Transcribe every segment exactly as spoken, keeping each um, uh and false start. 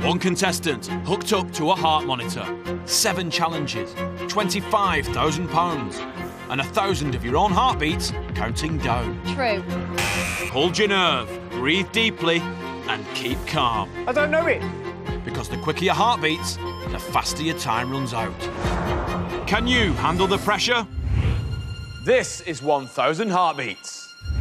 One contestant hooked up to a heart monitor. Seven challenges, twenty-five thousand pounds, and a thousand of your own heartbeats counting down. True. Hold your nerve, breathe deeply, and keep calm. I don't know it. Because the quicker your heart beats, the faster your time runs out. Can you handle the pressure? This is one thousand heartbeats.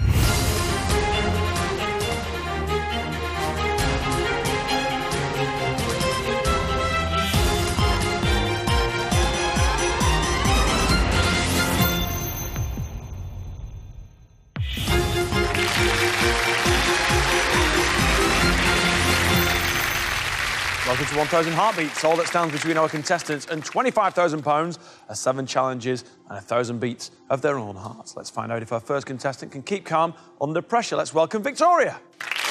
Welcome to one thousand Heartbeats, all that stands between our contestants and twenty-five thousand pounds are seven challenges and one thousand beats of their own hearts. Let's find out if our first contestant can keep calm under pressure. Let's welcome Victoria.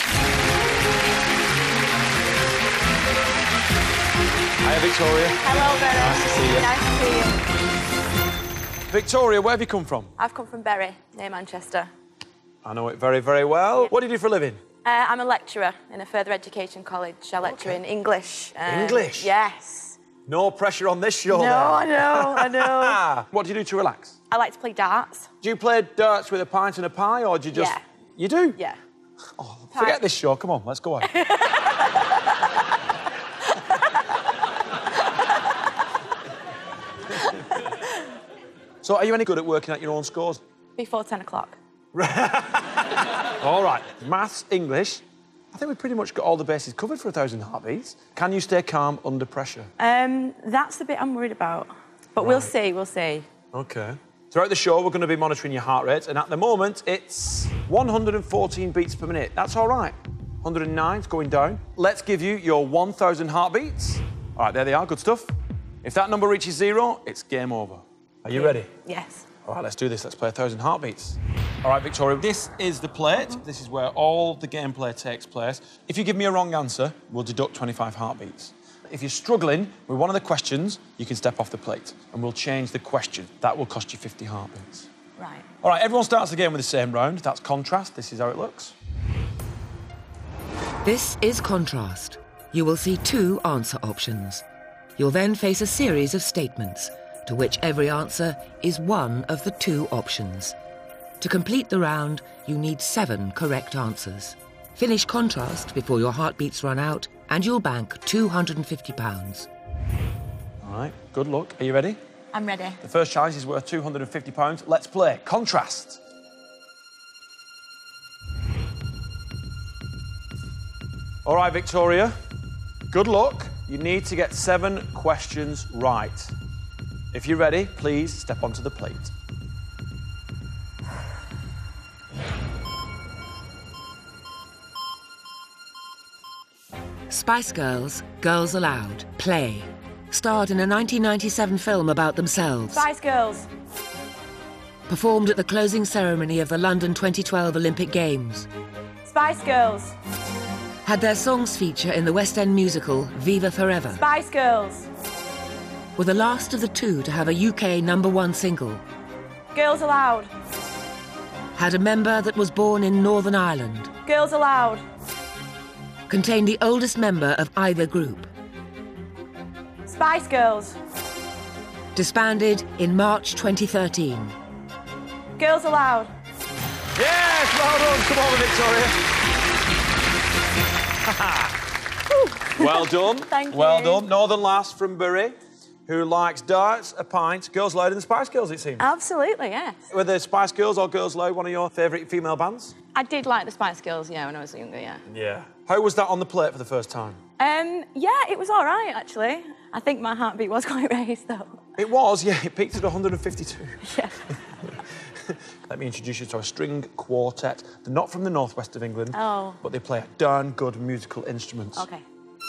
Hiya, Victoria. Hello, Berry. Nice to see you. Nice to see you. Victoria, where have you come from? I've come from Bury, near Manchester. I know it very, very well. Yeah. What do you do for a living? Uh, I'm a lecturer in a further education college. I lecture okay. in English. Um, English? Yes. No pressure on this show, No, then. I know, I know. What do you do to relax? I like to play darts. Do you play darts with a pint and a pie, or do you just... Yeah. You do? Yeah. Oh, forget this show. Come on, let's go on. So, are you any good at working out your own scores? Before ten o'clock. All right. Maths, English. I think we've pretty much got all the bases covered for a thousand heartbeats. Can you stay calm under pressure? Um, that's the bit I'm worried about. But right. we'll see, we'll see. OK. Throughout the show, we're going to be monitoring your heart rate, and at the moment, it's one hundred fourteen beats per minute. That's all right. one hundred nine, it's going down. Let's give you your one thousand heartbeats. All right, there they are, good stuff. If that number reaches zero, it's game over. Are you ready? Yes. All right, let's do this. Let's play a thousand heartbeats. All right, Victoria, this is the plate. This is where all the gameplay takes place. If you give me a wrong answer, we'll deduct twenty-five heartbeats. If you're struggling with one of the questions, you can step off the plate and we'll change the question. That will cost you fifty heartbeats. Right. All right, everyone starts the game with the same round. That's contrast. This is how it looks. This is contrast. You will see two answer options. You'll then face a series of statements, to which every answer is one of the two options. To complete the round, you need seven correct answers. Finish contrast before your heartbeats run out, and you'll bank two hundred fifty pounds. All right, good luck. Are you ready? I'm ready. The first challenge is worth two hundred fifty pounds. Let's play contrast. All right, Victoria, good luck. You need to get seven questions right. If you're ready, please step onto the plate. Spice Girls, Girls Aloud, Play. Starred in a nineteen ninety-seven film about themselves. Spice Girls. Performed at the closing ceremony of the London twenty twelve Olympic Games. Spice Girls. Had their songs feature in the West End musical Viva Forever. Spice Girls. Were the last of the two to have a U K number one single. Girls Aloud. Had a member that was born in Northern Ireland. Girls Aloud. Contained the oldest member of either group. Spice Girls. Disbanded in March twenty thirteen. Girls Aloud. Yes, well done. Come on, Victoria. Well done. Thank you. Well done. Northern lass from Bury, who likes darts, a pint, Girls Loud and the Spice Girls, it seems. Absolutely, yes. Were the Spice Girls or Girls Loud one of your favourite female bands? I did like the Spice Girls, yeah, when I was younger, yeah. Yeah. How was that on the plate for the first time? Um, yeah, it was all right, actually. I think my heartbeat was quite raised, though. It was, yeah. It peaked at one hundred fifty-two. Yeah. Let me introduce you to a string quartet. They're not from the northwest of England, oh. but they play a darn good musical instruments. OK.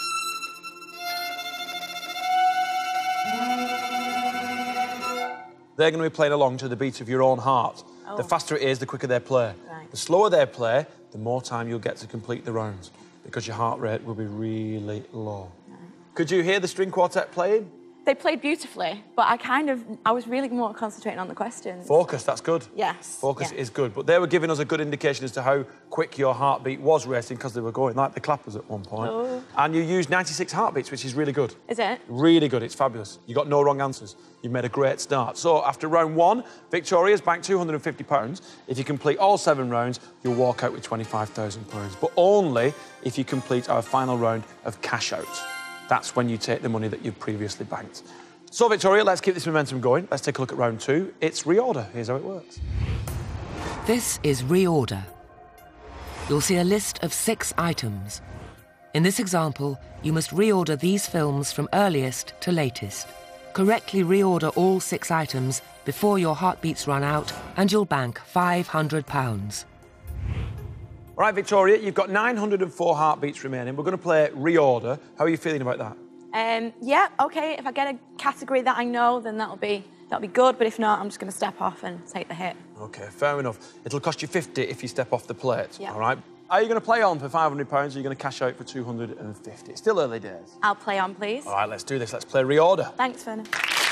They're going to be playing along to the beat of your own heart. Oh. The faster it is, the quicker they play. Right. The slower they play, the more time you'll get to complete the rounds, because your heart rate will be really low. Right. Could you hear the string quartet playing? They played beautifully, but I kind of, I was really more concentrating on the questions. Focus, that's good. Yes. Focus yeah. is good, but they were giving us a good indication as to how quick your heartbeat was racing because they were going like the clappers at one point. Oh. And you used ninety-six heartbeats, which is really good. Is it? Really good, it's fabulous. You got no wrong answers. You've made a great start. So after round one, Victoria's banked two hundred and fifty pounds. If you complete all seven rounds, you'll walk out with twenty-five thousand pounds, but only if you complete our final round of cash out. That's when you take the money that you've previously banked. So, Victoria, let's keep this momentum going. Let's take a look at round two. It's reorder. Here's how it works. This is reorder. You'll see a list of six items. In this example, you must reorder these films from earliest to latest. Correctly reorder all six items before your heartbeats run out and you'll bank five hundred pounds. All right, Victoria, you've got nine hundred and four heartbeats remaining. We're going to play reorder. How are you feeling about that? Um, yeah, OK, if I get a category that I know, then that'll be, that'll be good, but if not, I'm just going to step off and take the hit. OK, fair enough. It'll cost you fifty if you step off the plate, yep. all right? Are you going to play on for five hundred pounds or are you going to cash out for two hundred and fifty? It's still early days. I'll play on, please. All right, let's do this. Let's play reorder. Thanks, Fiona.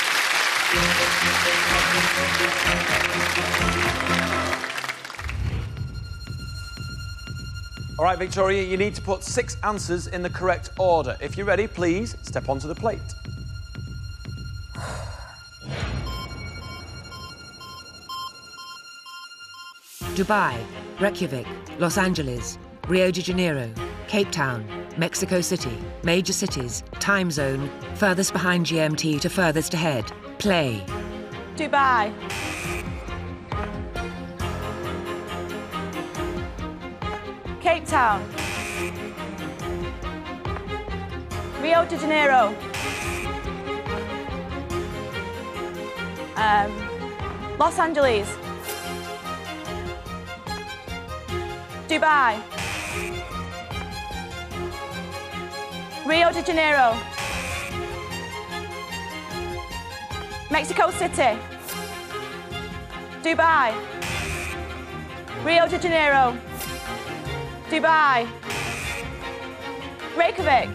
All right, Victoria, you need to put six answers in the correct order. If you're ready, please step onto the plate. Dubai, Reykjavik, Los Angeles, Rio de Janeiro, Cape Town, Mexico City, major cities, time zone, furthest behind G M T to furthest ahead. Play. Dubai. Cape Town. Rio de Janeiro. Um, Los Angeles. Dubai. Rio de Janeiro. Mexico City. Dubai. Rio de Janeiro. Dubai. Reykjavik.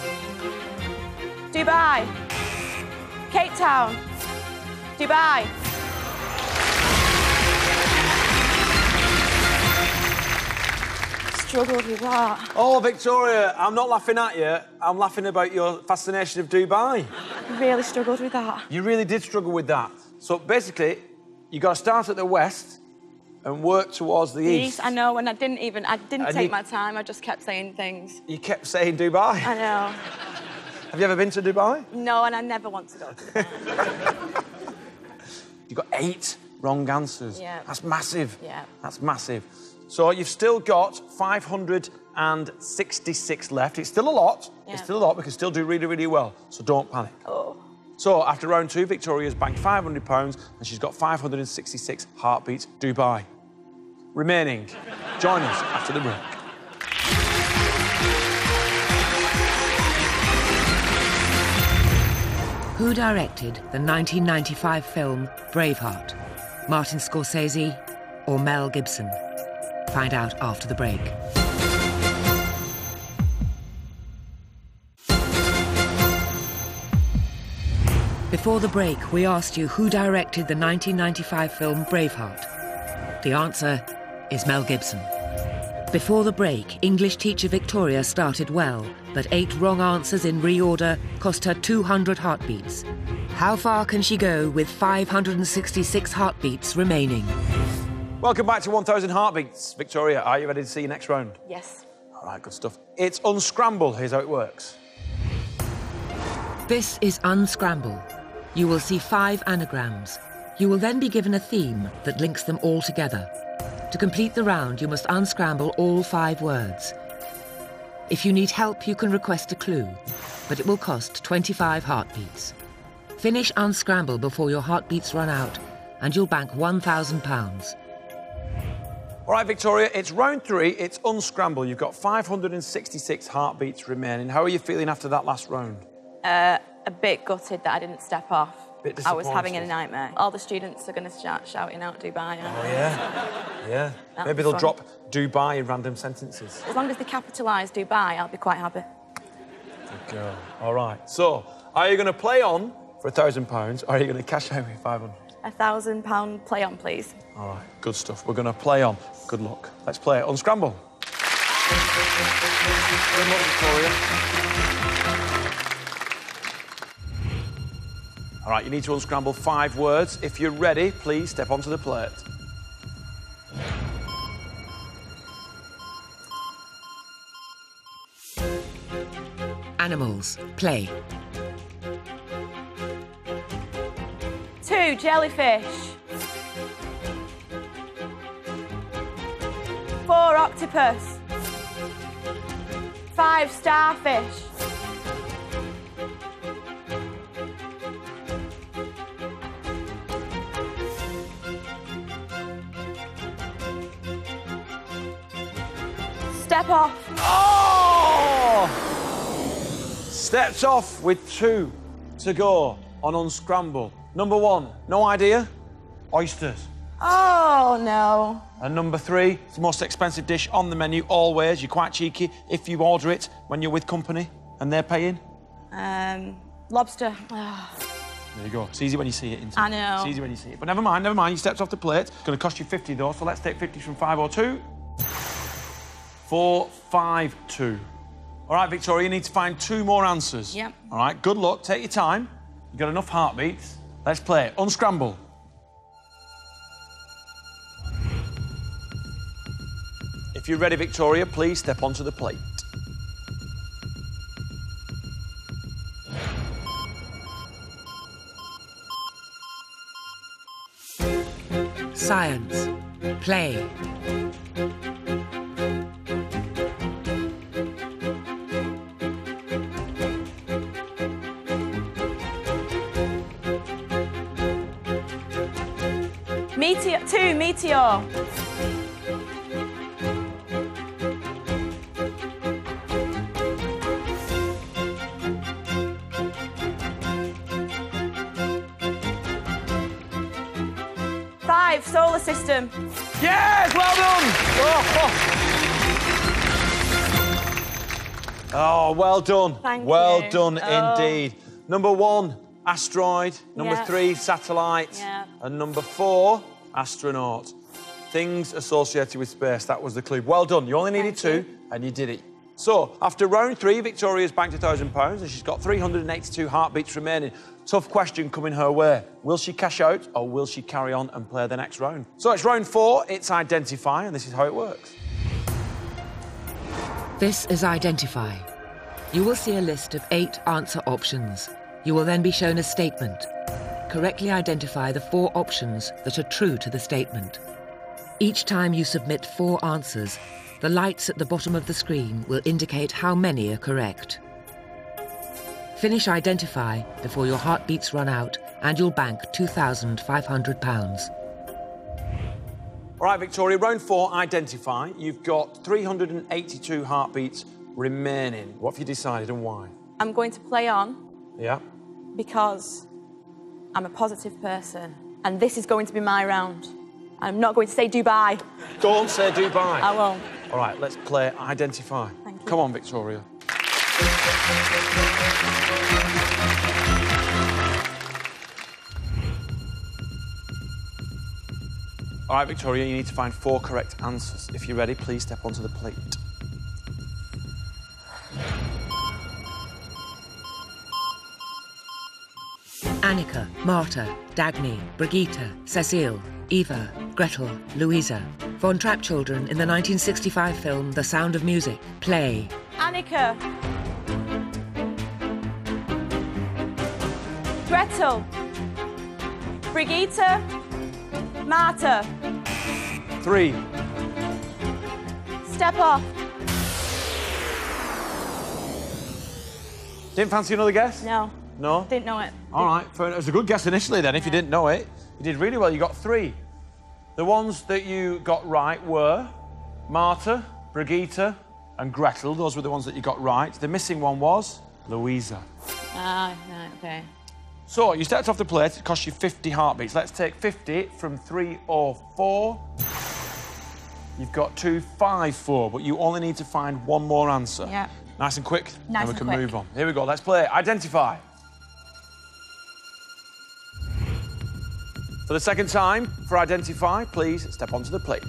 Dubai. Cape Town. Dubai. Struggled with that. Oh, Victoria, I'm not laughing at you. I'm laughing about your fascination of Dubai. Really struggled with that. You really did struggle with that. So basically, you got to start at the west and work towards the, The east. east, I know, and I didn't even, I didn't And take you- my time, I just kept saying things. You kept saying Dubai. I know. Have you ever been to Dubai? No, and I never want to go to Dubai. You got eight wrong answers. Yeah. That's massive. Yeah. That's massive. So you've still got five hundred and sixty-six left. It's still a lot. Yeah. It's still a lot. We can still do really, really well. So don't panic. Oh. So after round two, Victoria's banked five hundred pounds and she's got five hundred and sixty-six heartbeats. Dubai. Remaining. Join us after the break. Who directed the nineteen ninety-five film Braveheart? Martin Scorsese or Mel Gibson? Find out after the break. Before the break, we asked you who directed the nineteen ninety-five film Braveheart. The answer is Mel Gibson. Before the break, English teacher Victoria started well, but eight wrong answers in reorder cost her two hundred heartbeats. How far can she go with five hundred and sixty-six heartbeats remaining? Welcome back to one thousand Heartbeats. Victoria, are you ready to see your next round? Yes. All right, good stuff. It's Unscramble. Here's how it works. This is Unscramble. You will see five anagrams. You will then be given a theme that links them all together. To complete the round, you must unscramble all five words. If you need help, you can request a clue, but it will cost twenty-five heartbeats. Finish Unscramble before your heartbeats run out, and you'll bank one thousand pounds. All right, Victoria, it's round three. It's Unscramble. You've got five hundred and sixty-six heartbeats remaining. How are you feeling after that last round? Uh, a bit gutted that I didn't step off. Bit I was having a disappointed. nightmare. All the students are going to start shouting out Dubai. Oh, yeah? Yeah. That'll Maybe be they'll fun. drop Dubai in random sentences. As long as they capitalise Dubai, I'll be quite happy. Good girl. All right. So, are you going to play on for a thousand pounds, or are you going to cash out with five hundred? A thousand pound play on, please. All right, good stuff. We're going to play on. Good luck. Let's play it. Unscramble. Good luck, Victoria. All right, you need to unscramble five words. If you're ready, please step onto the plate. Animals. Play. Two, jellyfish. Four, octopus. Five, starfish. Step off. Oh! Steps off with two to go on Unscramble. Number one, no idea? Oysters. Oh, no. And number three, it's the most expensive dish on the menu, always. You're quite cheeky if you order it when you're with company and they're paying. Um, lobster. Oh. There you go. It's easy when you see it, isn't it? I know. It's easy when you see it. But never mind, never mind. You stepped off the plate. It's going to cost you fifty, though, so let's take fifty from five oh two. Four, five, two. All right, Victoria, you need to find two more answers. Yep. All right, good luck. Take your time. You've got enough heartbeats. Let's play it. Unscramble. If you're ready, Victoria, please step onto the plate. Science. Play. Meteor. Two, meteor. Five, solar system. Yes, well done! Oh, oh well done. Thank well you. done Oh. indeed. Number one, asteroid. Number Yeah. three, satellite. Yeah. And number four, astronaut. Things associated with space. That was the clue. Well done. You only needed Thank two, and you did it. So, after round three, Victoria's banked a thousand pounds, and she's got three hundred eighty-two heartbeats remaining. Tough question coming her way. Will she cash out, or will she carry on and play the next round? So it's round four. It's identify, and this is how it works. This is Identify. You will see a list of eight answer options. You will then be shown a statement. Correctly identify the four options that are true to the statement. Each time you submit four answers, the lights at the bottom of the screen will indicate how many are correct. Finish Identify before your heartbeats run out and you'll bank two thousand five hundred pounds. All right, Victoria, round four, identify. You've got three hundred eighty-two heartbeats remaining. What have you decided and why? I'm going to play on Yeah? because I'm a positive person and this is going to be my round. I'm not going to say Dubai. Don't say Dubai. I won't. All right, let's play identify. Thank you. Come on, Victoria. All right, Victoria, you need to find four correct answers. If you're ready, please step onto the plate. Annika, Marta, Dagny, Brigitte, Cecile, Eva, Gretel, Louisa. Von Trapp children in the nineteen sixty-five film The Sound of Music. Play. Annika. Gretel. Brigitte. Marta. Three. Step off. Didn't fancy another guess? No, No? didn't know it. All right, fair enough. It was a good guess initially then, if you didn't know it. You did really well, you got three. The ones that you got right were Marta, Brigitte and Gretel. Those were the ones that you got right. The missing one was Louisa. Ah, right, okay. So, you stepped off the plate, it cost you fifty heartbeats. Let's take fifty from three oh four. You've got two five four, but you only need to find one more answer. Yeah. Nice and quick, Nice and we and can quick. move on. Here we go, let's play Identify. For the second time, for Identify, please step onto the plate.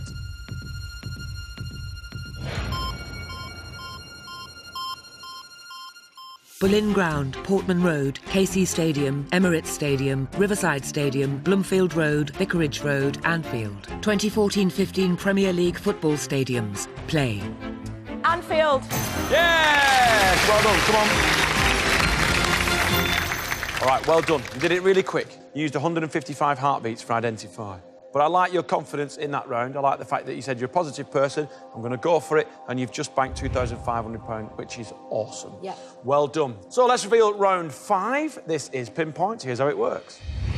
Boleyn Ground, Portman Road, K C Stadium, Emirates Stadium, Riverside Stadium, Bloomfield Road, Vicarage Road, Anfield. twenty fourteen fifteen Premier League football stadiums. Play. Anfield. Yes! Well done, come on. All right, well done. You did it really quick. You used one hundred fifty-five heartbeats for Identify. But I like your confidence in that round. I like the fact that you said you're a positive person. I'm going to go for it. And you've just banked two thousand five hundred pounds, which is awesome. Yeah. Well done. So let's reveal round five. This is Pinpoint. Here's how it works.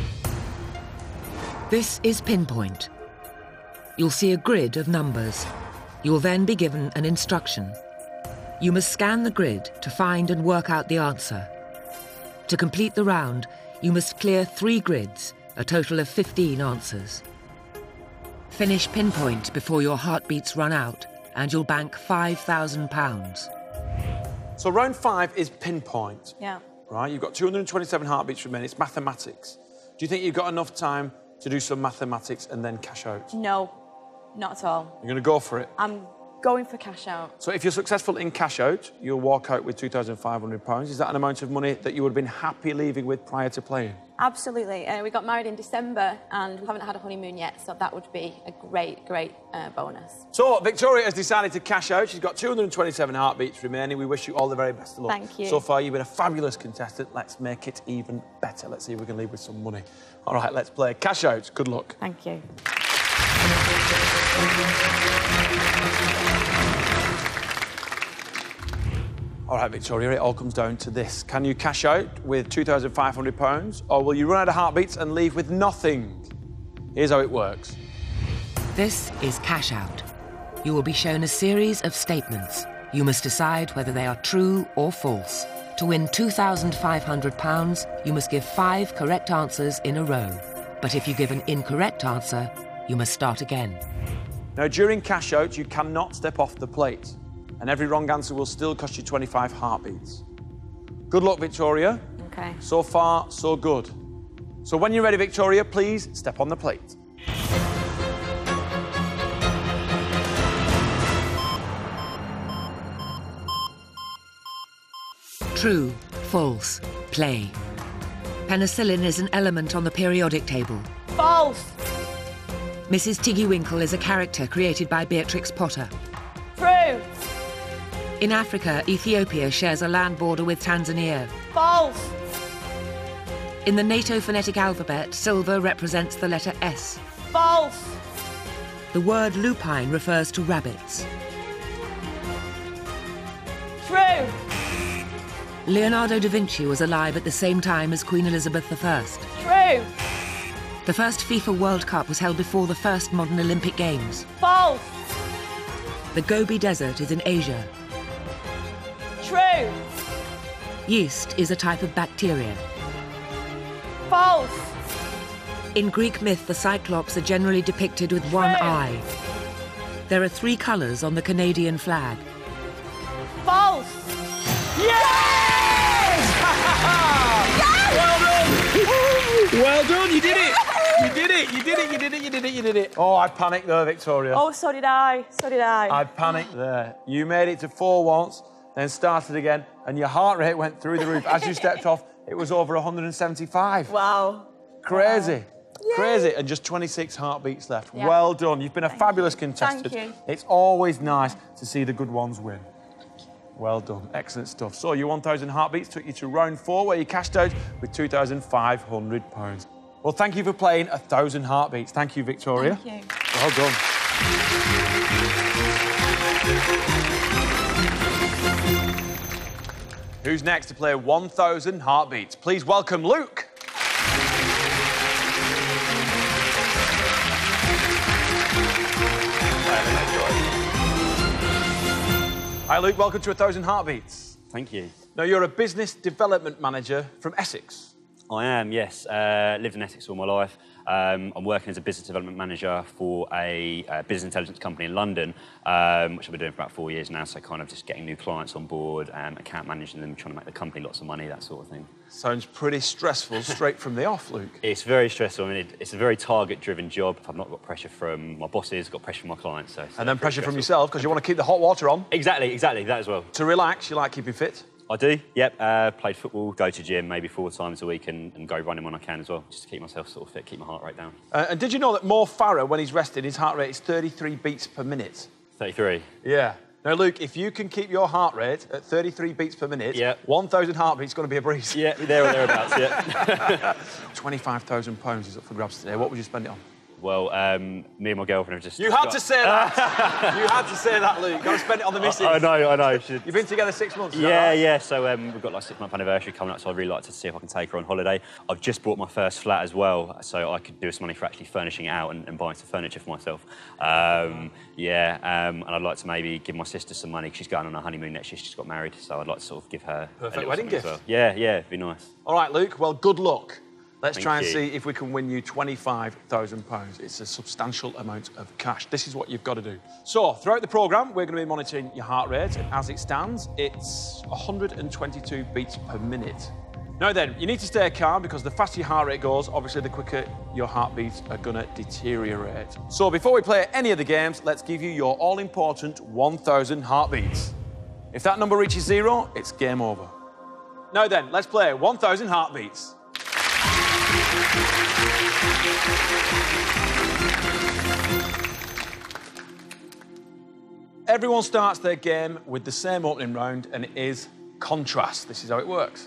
This is Pinpoint. You'll see a grid of numbers. You'll then be given an instruction. You must scan the grid to find and work out the answer. To complete the round, you must clear three grids, a total of fifteen answers. Finish Pinpoint before your heartbeats run out, and you'll bank five thousand pounds. So round five is Pinpoint. Yeah. Right, you've got two hundred twenty-seven heartbeats remaining. It's mathematics. Do you think you've got enough time to do some mathematics and then cash out? No, not at all. You're going to go for it? I'm going for cash out. So if you're successful in cash out, you'll walk out with two thousand five hundred pounds. Is that an amount of money that you would have been happy leaving with prior to playing? Absolutely. Uh, we got married in December and we haven't had a honeymoon yet, so that would be a great, great uh, bonus. So Victoria has decided to cash out. She's got two hundred twenty-seven heartbeats remaining. We wish you all the very best of luck. Thank you. So far, you've been a fabulous contestant. Let's make it even better. Let's see if we can leave with some money. All right, let's play cash out. Good luck. Thank you. All right, Victoria, it all comes down to this. Can you cash out with two thousand five hundred pounds, or will you run out of heartbeats and leave with nothing? Here's how it works. This is cash out. You will be shown a series of statements. You must decide whether they are true or false. To win two thousand five hundred pounds, you must give five correct answers in a row. But if you give an incorrect answer, you must start again. Now, during cash out, you cannot step off the plate, and every wrong answer will still cost you twenty-five heartbeats. Good luck, Victoria. Okay. So far, so good. So when you're ready, Victoria, please step on the plate. True, false, play. Penicillin is an element on the periodic table. False. Missus Tiggywinkle is a character created by Beatrix Potter. True. In Africa, Ethiopia shares a land border with Tanzania. False. In the NATO phonetic alphabet, silver represents the letter S. False. The word lupine refers to rabbits. True. Leonardo da Vinci was alive at the same time as Queen Elizabeth the First. True. The first FIFA World Cup was held before the first modern Olympic Games. False. The Gobi Desert is in Asia. True. Yeast is a type of bacteria. False. In Greek myth, the Cyclops are generally depicted with one True. eye. There are three colours on the Canadian flag. False. Yes! Well done! Well done, you did it! You did it, you did it, you did it, you did it, you did it. Oh, I panicked there, Victoria. Oh, so did I. So did I. I panicked there. You made it to four once, then started again, and your heart rate went through the roof. As you stepped off, it was over one hundred seventy-five. Wow. Crazy. Wow. Crazy. And just twenty-six heartbeats left. Yeah. Well done. You've been a Thank fabulous you. contestant. Thank you. It's always nice to see the good ones win. Well done. Excellent stuff. So your one thousand heartbeats took you to round four, where you cashed out with two thousand five hundred pounds. Well, thank you for playing one thousand heartbeats. Thank you, Victoria. Thank you. Well done. Who's next to play one thousand heartbeats? Please welcome Luke. Hi, Luke. Welcome to one thousand heartbeats. Thank you. Now, you're a business development manager from Essex. I am, yes. Uh, lived in Essex all my life. Um, I'm working as a business development manager for a, a business intelligence company in London, um, which I've been doing for about four years now, so kind of just getting new clients on board, um, account managing them, trying to make the company lots of money, that sort of thing. Sounds pretty stressful straight from the off, Luke. It's very stressful. I mean, it, it's a very target-driven job. I've not got pressure from my bosses, got pressure from my clients. So, so and then pressure stressful. from yourself, because you want to keep the hot water on. Exactly, exactly, that as well. To relax, you like keeping fit? I do, yep. Uh, played football, go to gym maybe four times a week and, and go running when I can as well, just to keep myself sort of fit, keep my heart rate down. Uh, and did you know that Mo Farah, when he's rested, his heart rate is thirty-three beats per minute? thirty-three. Yeah. Now, Luke, if you can keep your heart rate at thirty-three beats per minute, yep. one thousand heartbeats is going to be a breeze. Yeah, there or thereabouts, yeah. twenty-five thousand pounds is up for grabs today. What would you spend it on? Well, um, me and my girlfriend have just... You had got... to say that. You had to say that, Luke. Got to spend it on the missus. I, I know, I know. Should... You've been together six months, is Yeah, that right? yeah. So um, we've got like six-month anniversary coming up, so I'd really like to see if I can take her on holiday. I've just bought my first flat as well, so I could do some money for actually furnishing it out and, and buying some furniture for myself. Um, yeah, um, and I'd like to maybe give my sister some money, because she's going on her honeymoon next year. She's got married, so I'd like to sort of give her Perfect a wedding gift. as well. Yeah, yeah, it'd be nice. All right, Luke. Well, good luck. Let's Thank try and you. see if we can win you twenty-five thousand pounds. It's a substantial amount of cash. This is what you've got to do. So, throughout the programme, we're going to be monitoring your heart rate. And as it stands, it's one hundred twenty-two beats per minute. Now then, you need to stay calm, because the faster your heart rate goes, obviously the quicker your heartbeats are going to deteriorate. So, before we play any of the games, let's give you your all-important one thousand heartbeats. If that number reaches zero, it's game over. Now then, let's play one thousand heartbeats. Everyone starts their game with the same opening round, and it is contrast. This is how it works.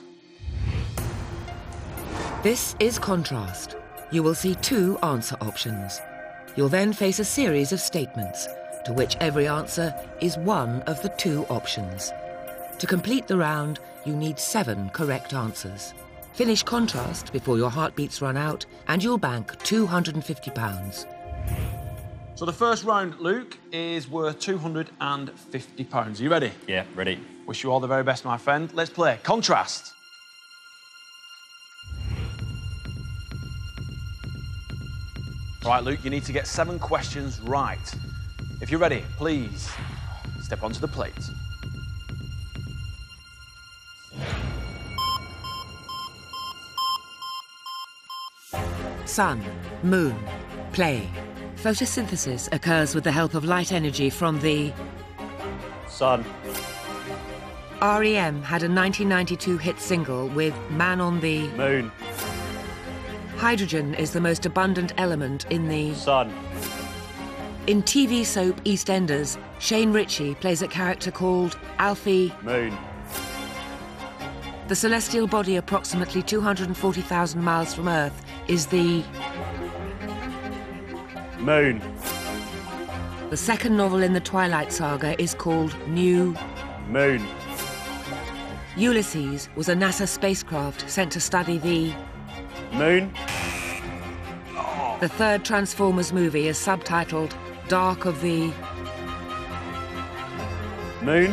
This is contrast. You will see two answer options. You'll then face a series of statements, to which every answer is one of the two options. To complete the round, you need seven correct answers. Finish contrast before your heartbeats run out, and you'll bank two hundred fifty pounds. So the first round, Luke, is worth two hundred fifty pounds. Are you ready? Yeah, ready. Wish you all the very best, my friend. Let's play contrast. All right, Luke, you need to get seven questions right. If you're ready, please step onto the plate. Sun, moon, play. Photosynthesis occurs with the help of light energy from the... Sun. R E M had a nineteen ninety-two hit single with Man on the... Moon. Hydrogen is the most abundant element in the... Sun. In T V soap EastEnders, Shane Ritchie plays a character called Alfie... Moon. The celestial body approximately two hundred forty thousand miles from Earth is the... Moon. The second novel in the Twilight Saga is called New... Moon. Ulysses was a NASA spacecraft sent to study the... Moon. The third Transformers movie is subtitled Dark of the... Moon.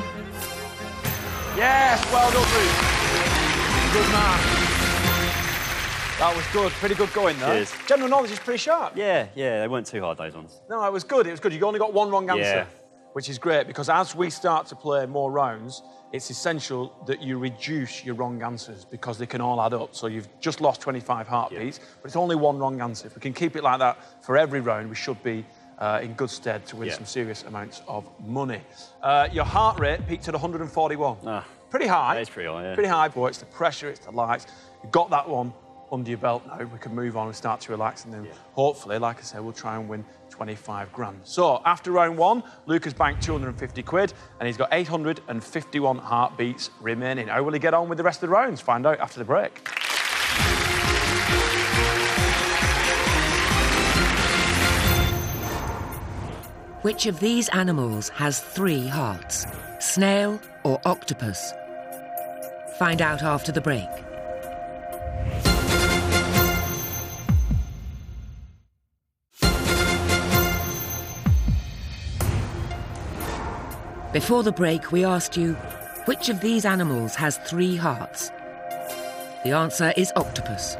Yes, well done, Luke. Good man. That was good. Pretty good going, though. Cheers. General knowledge is pretty sharp. Yeah, yeah, they weren't too hard, those ones. No, it was good. It was good. You only got one wrong answer, Yeah. which is great, because as we start to play more rounds, it's essential that you reduce your wrong answers, because they can all add up. So you've just lost twenty-five heartbeats, yeah. but it's only one wrong answer. If we can keep it like that for every round, we should be uh, in good stead to win yeah. some serious amounts of money. Uh, your heart rate peaked at one hundred forty-one. Ah, pretty high. that is pretty high, yeah. Pretty high, but it's the pressure, it's the lights. You've got that one under your belt now. We can move on and start to relax, and then yeah. hopefully, like I say, we'll try and win twenty-five grand. So after round one, Luke has banked two hundred fifty quid, and he's got eight hundred fifty-one heartbeats remaining. How will he get on with the rest of the rounds? Find out after the break. Which of these animals has three hearts? Snail or octopus? Find out after the break. Before the break, we asked you, which of these animals has three hearts? The answer is octopus.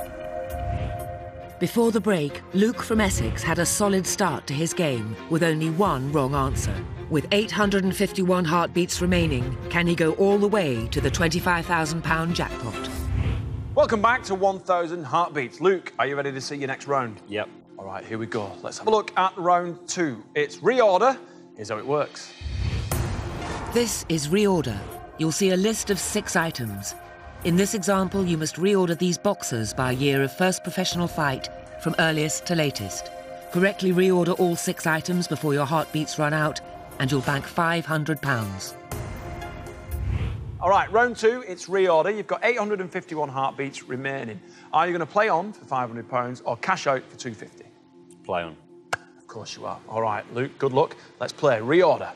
Before the break, Luke from Essex had a solid start to his game with only one wrong answer. With eight hundred fifty-one heartbeats remaining, can he go all the way to the twenty-five thousand pound jackpot? Welcome back to one thousand Heartbeats. Luke, are you ready to see your next round? Yep. All right, here we go. Let's have a look at round two. It's reorder. Here's how it works. This is reorder. You'll see a list of six items. In this example, you must reorder these boxers by year of first professional fight from earliest to latest. Correctly reorder all six items before your heartbeats run out, and you'll bank five hundred pounds. All right, round two, it's reorder. You've got eight hundred fifty-one heartbeats remaining. Are you going to play on for five hundred pounds or cash out for two hundred fifty? Play on. Of course you are. All right, Luke, good luck. Let's play. Reorder.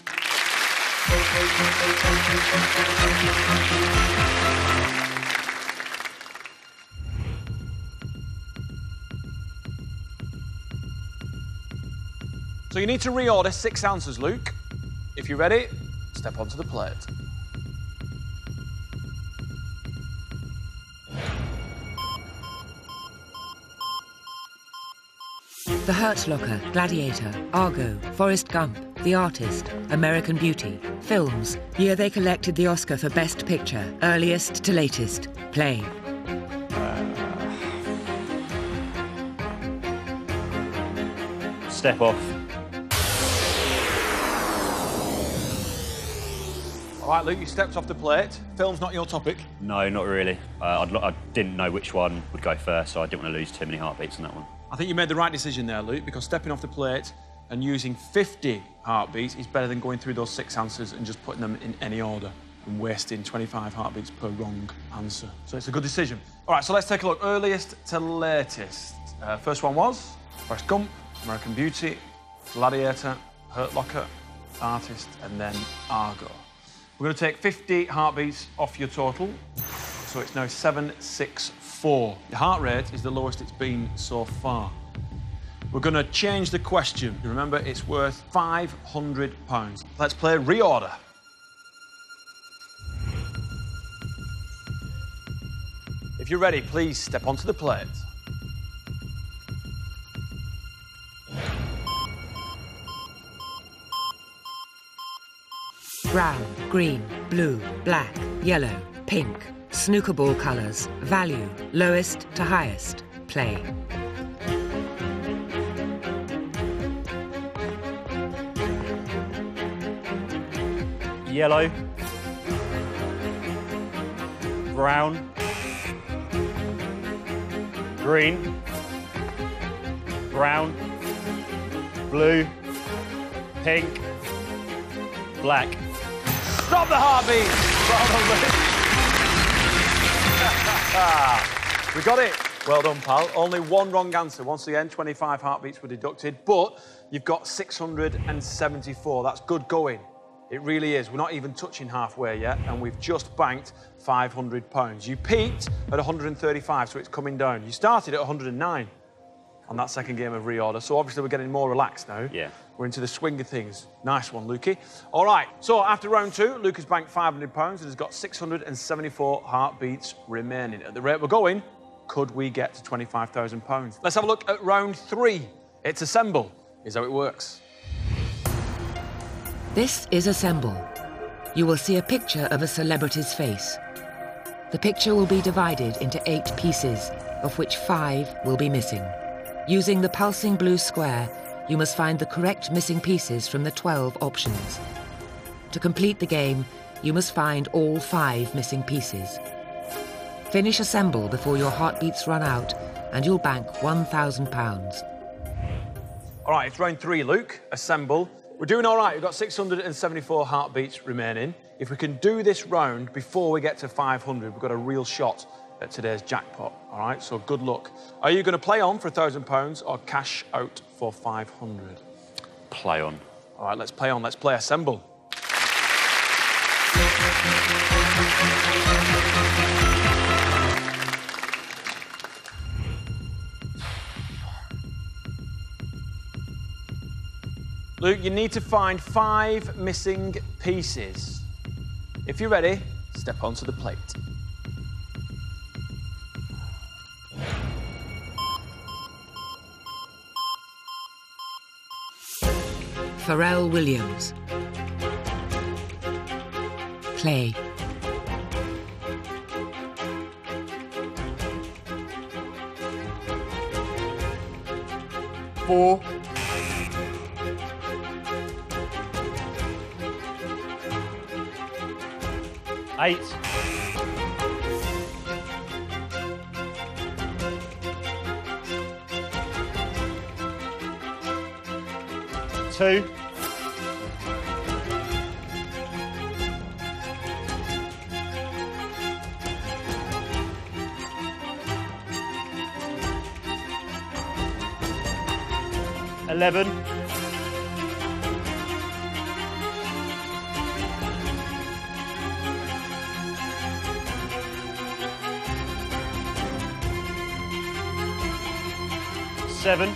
So you need to reorder six answers, Luke. If you're ready, step onto the plate. The Hurt Locker, Gladiator, Argo, Forrest Gump, The Artist, American Beauty, films, year they collected the Oscar for Best Picture, earliest to latest, play. Step off. All right, Luke, you stepped off the plate. Film's not your topic. No, not really. Uh, I'd, I didn't know which one would go first, so I didn't want to lose too many heartbeats on that one. I think you made the right decision there, Luke, because stepping off the plate and using fifty heartbeats is better than going through those six answers and just putting them in any order and wasting twenty-five heartbeats per wrong answer. So it's a good decision. All right, so let's take a look. Earliest to latest. Uh, first one was Forrest Gump, American Beauty, Gladiator, Hurt Locker, Artist, and then Argo. We're going to take fifty heartbeats off your total, so it's now seven six four. Your heart rate is the lowest it's been so far. We're going to change the question. Remember, it's worth five hundred pounds. Let's play reorder. If you're ready, please step onto the plate. Brown, green, blue, black, yellow, pink, snooker ball colours, value, lowest to highest, play. Yellow. Brown. Green. Brown. Blue. Pink. Black. Stop the heartbeat! We got it. Well done, pal. Only one wrong answer. Once again, twenty-five heartbeats were deducted, but you've got six hundred seventy-four. That's good going. It really is. We're not even touching halfway yet, and we've just banked five hundred pounds. You peaked at one hundred thirty-five, so it's coming down. You started at one hundred nine on that second game of reorder, so obviously we're getting more relaxed now. Yeah. We're into the swing of things. Nice one, Lukey. All right, so after round two, Luke has banked five hundred pounds and has got six hundred seventy-four heartbeats remaining. At the rate we're going, could we get to twenty-five thousand pounds? Let's have a look at round three. It's assemble. Here's how it works. This is Assemble. You will see a picture of a celebrity's face. The picture will be divided into eight pieces, of which five will be missing. Using the pulsing blue square, you must find the correct missing pieces from the twelve options. To complete the game, you must find all five missing pieces. Finish Assemble before your heartbeats run out, and you'll bank one thousand pounds. All right, it's round three, Luke. Assemble. We're doing all right. We've got six hundred seventy-four heartbeats remaining. If we can do this round before we get to five hundred, we've got a real shot at today's jackpot. All right, so good luck. Are you going to play on for one thousand pounds or cash out for five hundred? Play on. All right, let's play on. Let's play Assemble. Luke, you need to find five missing pieces. If you're ready, step onto the plate. Pharrell Williams. Play. Four. Eight. Two. Eleven. Seven.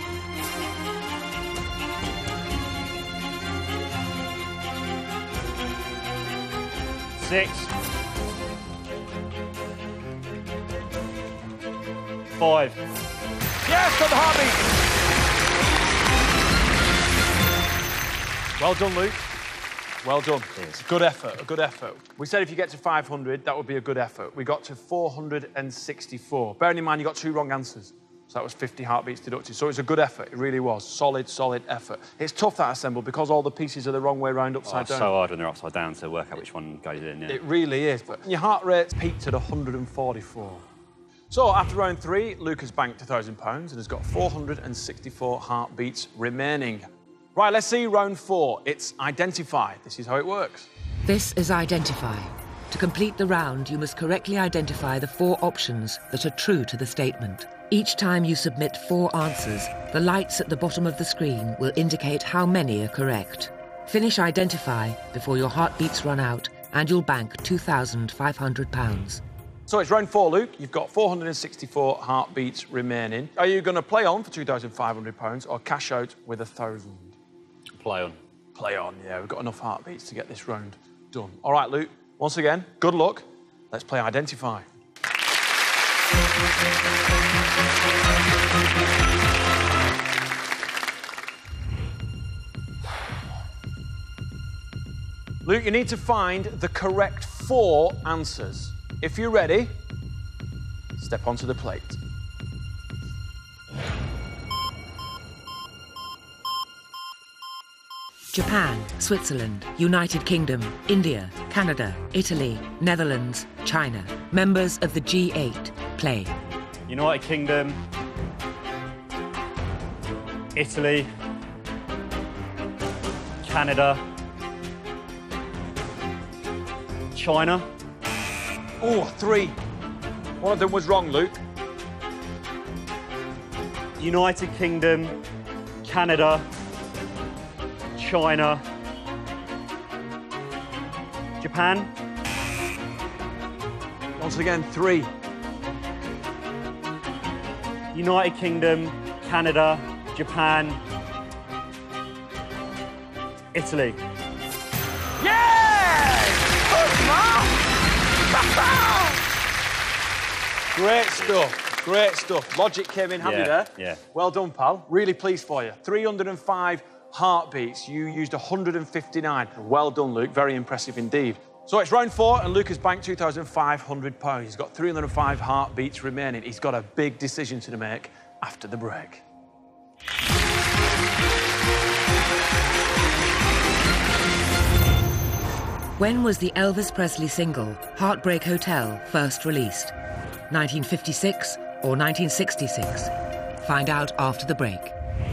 Six. Five. Yes, got the heartbeat. Well done, Luke. Well done. It's a good effort, a good effort. We said if you get to five hundred, that would be a good effort. We got to four hundred sixty-four. Bearing in mind you got two wrong answers. So that was fifty heartbeats deducted. So it was a good effort, it really was. Solid, solid effort. It's tough, that assemble, because all the pieces are the wrong way round upside oh, down. so hard when they're upside down to work out which one goes in, yeah. It really is. But your heart rate's peaked at one hundred forty-four. So after round three, Luke has banked one thousand pounds and has got four hundred sixty-four heartbeats remaining. Right, let's see round four. It's identify. This is how it works. This is identify. To complete the round, you must correctly identify the four options that are true to the statement. Each time you submit four answers, the lights at the bottom of the screen will indicate how many are correct. Finish identify before your heartbeats run out and you'll bank two thousand five hundred pounds. So it's round four, Luke. You've got four hundred sixty-four heartbeats remaining. Are you going to play on for two thousand five hundred pounds or cash out with a thousand? Play on. Play on, yeah. We've got enough heartbeats to get this round done. All right, Luke. Once again, good luck. Let's play identify. Luke, you need to find the correct four answers. If you're ready, step onto the plate. Japan, Switzerland, United Kingdom, India, Canada, Italy, Netherlands, China. Members of the G eight. Play. United Kingdom, Italy, Canada, China. Oh, three. One of them was wrong, Luke. United Kingdom, Canada, China, Japan. Once again, three. United Kingdom, Canada, Japan, Italy. Yeah! Great stuff, great stuff. Logic came in handy Yeah, there. yeah. Well done, pal. Really pleased for you. three hundred five heartbeats. You used one hundred fifty-nine. Well done, Luke. Very impressive indeed. So it's round four, and Luke has banked two thousand five hundred pounds. He's got three hundred five heartbeats remaining. He's got a big decision to make after the break. When was the Elvis Presley single Heartbreak Hotel first released? nineteen fifty-six or nineteen sixty-six? Find out after the break.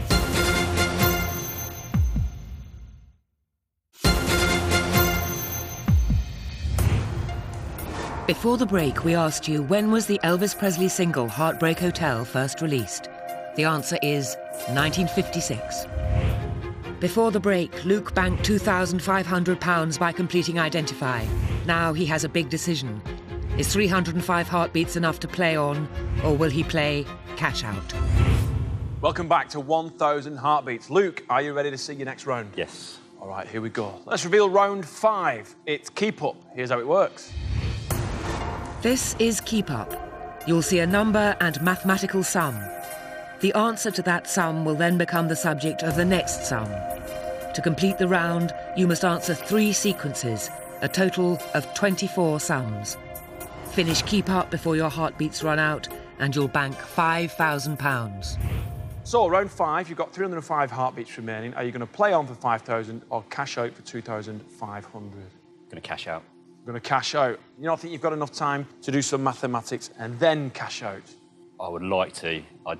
Before the break, we asked you, when was the Elvis Presley single Heartbreak Hotel first released? The answer is nineteen fifty-six. Before the break, Luke banked two thousand five hundred pounds by completing Identify. Now he has a big decision. Is three hundred five heartbeats enough to play on, or will he play cash out? Welcome back to one thousand heartbeats. Luke, are you ready to see your next round? Yes. All right, here we go. Let's reveal round five. It's Keep Up. Here's how it works. This is Keep Up. You'll see a number and mathematical sum. The answer to that sum will then become the subject of the next sum. To complete the round, you must answer three sequences, a total of twenty-four sums. Finish keep up before your heartbeats run out, and you'll bank five thousand pounds. So, round five, you've got three hundred five heartbeats remaining. Are you going to play on for five thousand or cash out for two thousand five hundred? Going to cash out. You're going to cash out. You don't think you've got enough time to do some mathematics and then cash out? I would like to. I,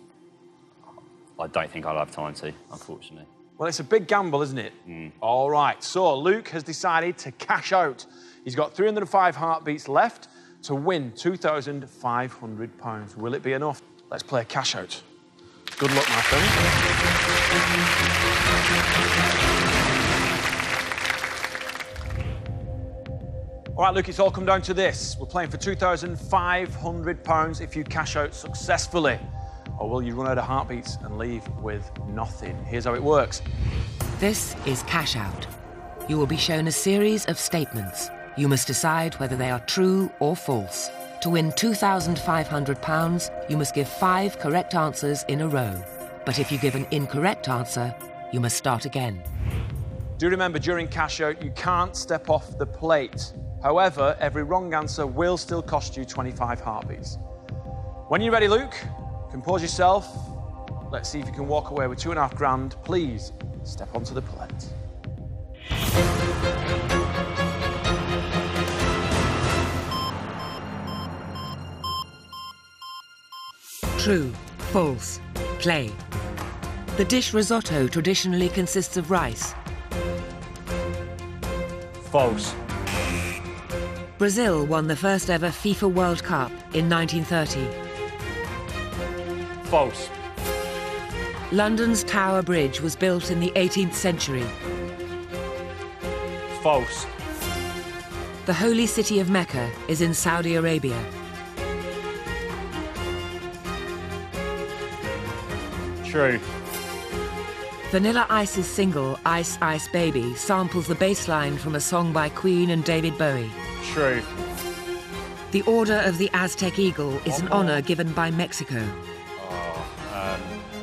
I don't think I'll have time to, unfortunately. Well, it's a big gamble, isn't it? Mm. All right, so Luke has decided to cash out. He's got three hundred five heartbeats left to win two thousand five hundred pounds. Will it be enough? Let's play a cash out. Good luck, my friend. All right, Luke, it's all come down to this. We're playing for two thousand five hundred pounds if you cash out successfully. Or will you run out of heartbeats and leave with nothing? Here's how it works. This is cash out. You will be shown a series of statements. You must decide whether they are true or false. To win two thousand five hundred pounds, you must give five correct answers in a row. But if you give an incorrect answer, you must start again. Do remember, during cash out, you can't step off the plate. However, every wrong answer will still cost you twenty-five heartbeats. When you're ready, Luke, compose yourself. Let's see if you can walk away with two and a half grand. Please step onto the plate. True, false, play. The dish risotto traditionally consists of rice. False. Brazil won the first ever FIFA World Cup in nineteen thirty. False. London's Tower Bridge was built in the eighteenth century. False. The holy city of Mecca is in Saudi Arabia. True. Vanilla Ice's single, Ice Ice Baby, samples the bass line from a song by Queen and David Bowie. True. The Order of the Aztec Eagle is an honour given by Mexico. Oh, um...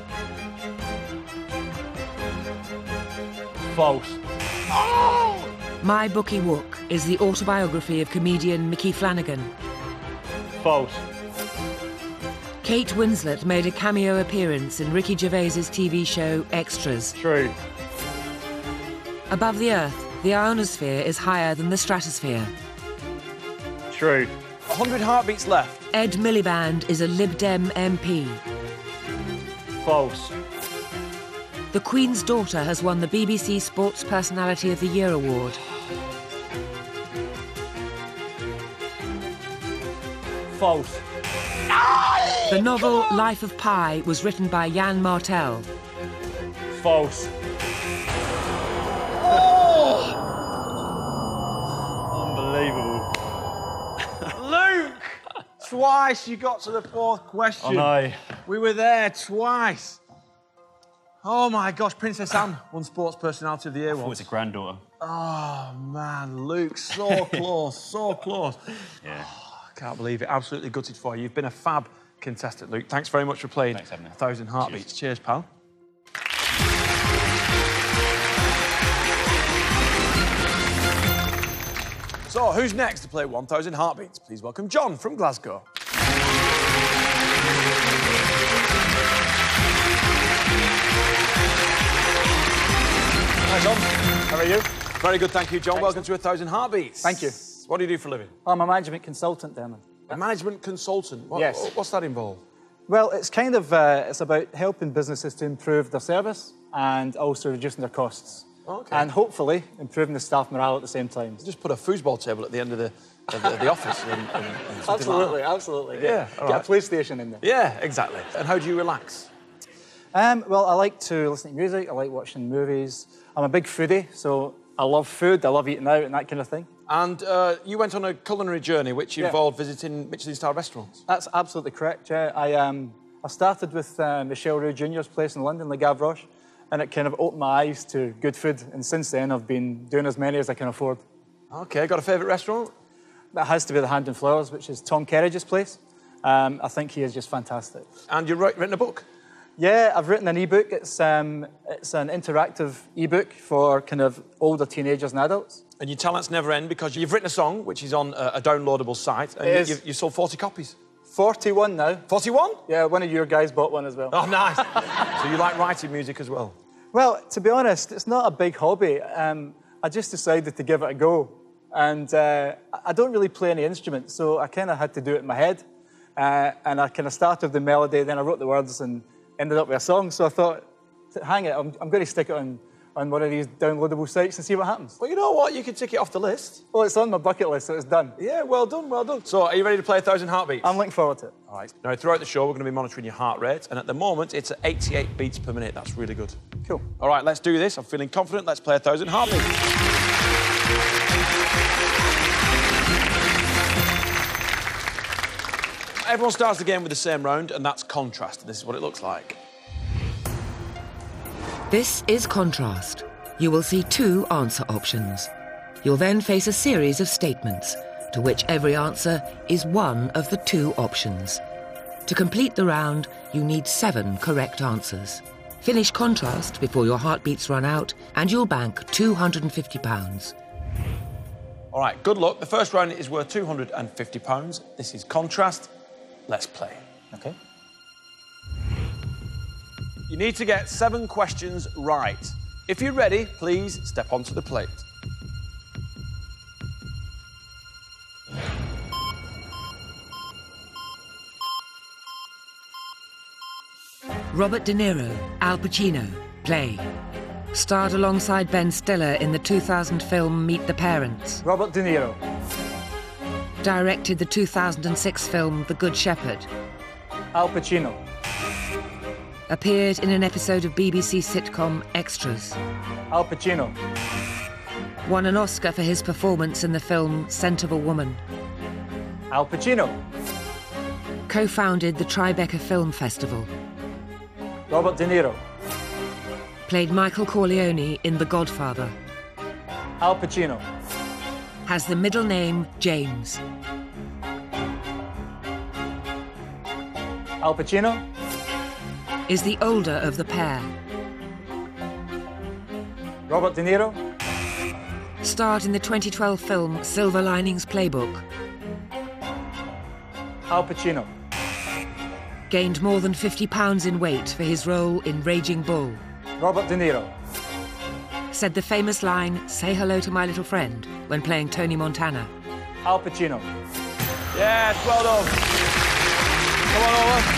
False. My Bookie Wook is the autobiography of comedian Mickey Flanagan. False. Kate Winslet made a cameo appearance in Ricky Gervais's T V show Extras. True. Above the Earth, the ionosphere is higher than the stratosphere. True. one hundred heartbeats left. Ed Miliband is a Lib Dem M P. False. The Queen's daughter has won the B B C Sports Personality of the Year award. False. The novel Life of Pi was written by Jan Martel. False. Unbelievable. Luke! Twice you got to the fourth question. I know. We were there twice. Oh my gosh, Princess Anne won Sports Personality of the Year I thought it once. was a granddaughter. Oh man, Luke, so close, so close. Yeah. Oh, I can't believe it. Absolutely gutted for you. You've been a fab contestant, Luke. Thanks very much for playing Thanks, Evan. A Thousand Heartbeats. Cheers, Cheers pal. So, who's next to play one thousand Heartbeats? Please welcome John from Glasgow. Hi, John. How are you? Very good, thank you, John. Thanks. Welcome to A Thousand Heartbeats. Thank you. What do you do for a living? I'm a management consultant, Dermot. A management consultant. What, Yes. What's that involve? Well, it's kind of uh, it's about helping businesses to improve their service and also reducing their costs. Okay. And hopefully improving the staff morale at the same time. Just put a foosball table at the end of the, of the, of the office. And, and, and something Absolutely, like that. absolutely. Yeah, all Get right. a PlayStation in there. Yeah, exactly. And how do you relax? Um, well, I like to listen to music. I like watching movies. I'm a big foodie, so I love food. I love eating out and that kind of thing. And uh, you went on a culinary journey which Yeah. involved visiting Michelin-star restaurants. That's absolutely correct, yeah. I, um, I started with uh, Michel Roux Junior's place in London, Le Gavroche, and it kind of opened my eyes to good food. And since then, I've been doing as many as I can afford. OK, got a favourite restaurant? That has to be the Hand and Flowers, which is Tom Kerridge's place. Um, I think he is just fantastic. And you've writ- written a book? Yeah, I've written an ebook. It's um, it's an interactive ebook for kind of older teenagers and adults. And your talents never end because you've written a song which is on a, a downloadable site. And It you, is. you've, you sold forty copies. forty-one now. forty-one? Yeah, one of your guys bought one as well. Oh, nice. So you like writing music as well? Well, to be honest, it's not a big hobby. Um, I just decided to give it a go. And uh, I don't really play any instruments, so I kind of had to do it in my head. Uh, and I kind of started with the melody, then I wrote the words and ended up with a song. So I thought, hang it, I'm, I'm going to stick it on, on one of these downloadable sites and see what happens. Well, you know what? You can tick it off the list. Well, it's on my bucket list, so it's done. Yeah, well done, well done. So are you ready to play a thousand heartbeats? I'm looking forward to it. All right. Now, throughout the show, we're going to be monitoring your heart rate. And at the moment, it's at eighty-eight beats per minute. That's really good. Cool. All right, let's do this. I'm feeling confident. Let's play a thousand heartbeats. Everyone starts the game with the same round, and that's contrast. This is what it looks like. This is contrast. You will see two answer options. You'll then face a series of statements, to which every answer is one of the two options. To complete the round, you need seven correct answers. Finish contrast before your heartbeats run out, and you'll bank two hundred and fifty pounds. All right, good luck. The first round is worth two hundred and fifty pounds. This is contrast. Let's play. Okay. You need to get seven questions right. If you're ready, please step onto the plate. Robert De Niro, Al Pacino, play. Starred alongside Ben Stiller in the two thousand film Meet the Parents. Robert De Niro. Directed the two thousand six film The Good Shepherd. Al Pacino. Appeared in an episode of B B C sitcom Extras. Al Pacino. Won an Oscar for his performance in the film Scent of a Woman. Al Pacino. Co-founded the Tribeca Film Festival. Robert De Niro. Played Michael Corleone in The Godfather. Al Pacino. Has the middle name James. Al Pacino. Is the older of the pair. Robert De Niro. Starred in the twenty twelve film Silver Linings Playbook. Al Pacino. Gained more than fifty pounds in weight for his role in Raging Bull. Robert De Niro. Said the famous line, "Say hello to my little friend," when playing Tony Montana. Al Pacino. Yes, well done. Come on over.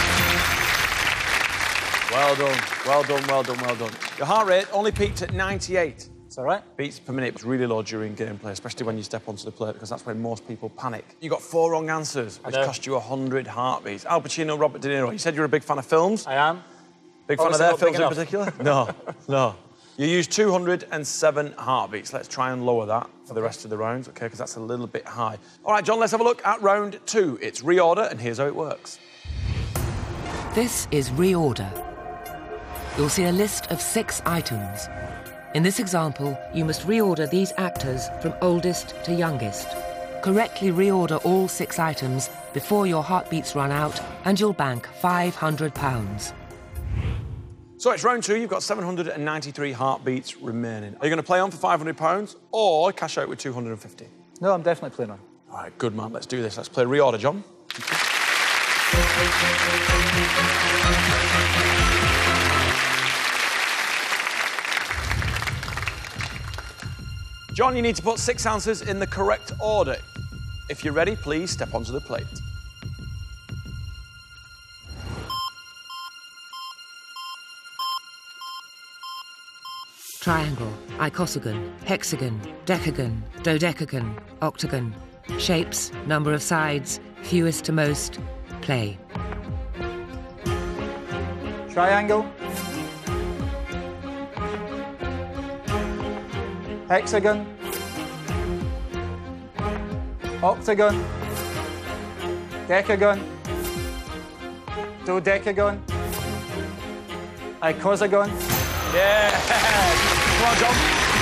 Well done, well done, well done, well done. Your heart rate only peaked at ninety-eight. It's all right. Beats per minute was really low during gameplay, especially when you step onto the plate, because that's when most people panic. You got four wrong answers, which know. cost you one hundred heartbeats. Al Pacino, Robert De Niro. You said you're a big fan of films. I am. Big fan of Obviously their not films big in enough. particular? No, no. You used two hundred and seven heartbeats. Let's try and lower that for the rest of the rounds, OK, because that's a little bit high. All right, John, let's have a look at round two. It's reorder, and here's how it works. This is reorder. You'll see a list of six items. In this example, you must reorder these actors from oldest to youngest. Correctly reorder all six items before your heartbeats run out, and you'll bank five hundred pounds. So it's round two. You've got seven hundred and ninety-three heartbeats remaining. Are you going to play on for five hundred pounds or cash out with two hundred and fifty? No, I'm definitely playing on. All right, good man. Let's do this. Let's play reorder, John. John, you need to put six answers in the correct order. If you're ready, please step onto the plate. Triangle, icosagon, hexagon, decagon, dodecagon, octagon. Shapes, number of sides, fewest to most. Play. Triangle. Hexagon. Octagon. Decagon. Dodecagon. Icosagon. Yeah! Come on, John.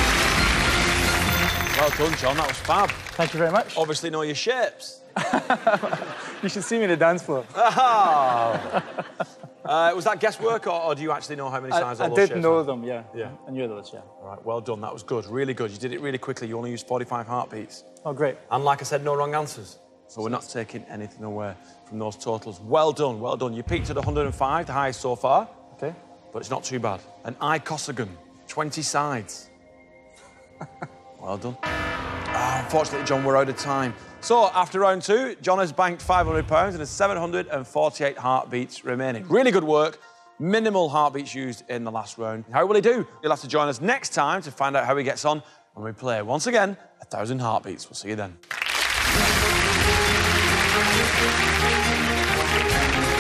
Well done, John. That was fab. Thank you very much. Obviously know your shapes. You should see me in the dance floor. Oh. Uh, was that guesswork, or, or do you actually know how many sides I, all I those did shapes know are? them, yeah. Yeah. I knew those, yeah. All right, well done. That was good. Really good. You did it really quickly. You only used forty-five heartbeats. Oh, great. And like I said, no wrong answers. So we're not taking anything away from those totals. Well done, well done. You peaked at one hundred and five, the highest so far. Okay. But it's not too bad. An icosagon, twenty sides. Well done. Oh, unfortunately, John, we're out of time. So, after round two, John has banked five hundred pounds and has seven hundred and forty-eight heartbeats remaining. Really good work. Minimal heartbeats used in the last round. How will he do? You'll have to join us next time to find out how he gets on when we play, once again, a thousand heartbeats. We'll see you then.